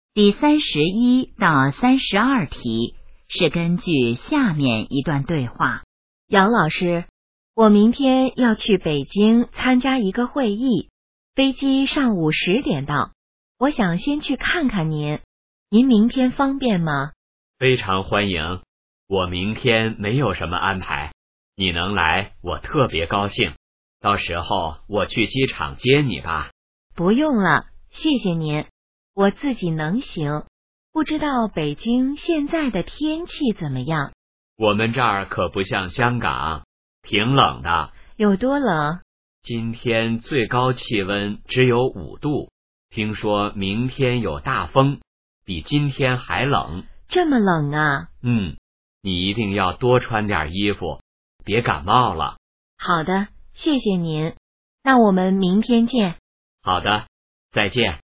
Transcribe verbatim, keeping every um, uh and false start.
第三十一到三十二题是根据下面一段对话。 杨老师，我明天要去北京参加一个会议，飞机上午十点到，我想先去看看您，您明天方便吗？ 非常欢迎，我明天没有什么安排，你能来我特别高兴，到时候我去机场接你吧。 不用了，谢谢您，我自己能行。不知道北京现在的天气怎么样？ 我们这儿可不像香港，挺冷的。 有多冷？ 今天最高气温只有五度，听说明天有大风，比今天还冷。 这么冷啊？ 嗯，你一定要多穿点衣服，别感冒了。 好的，谢谢您。那我们明天见。 好的，再见。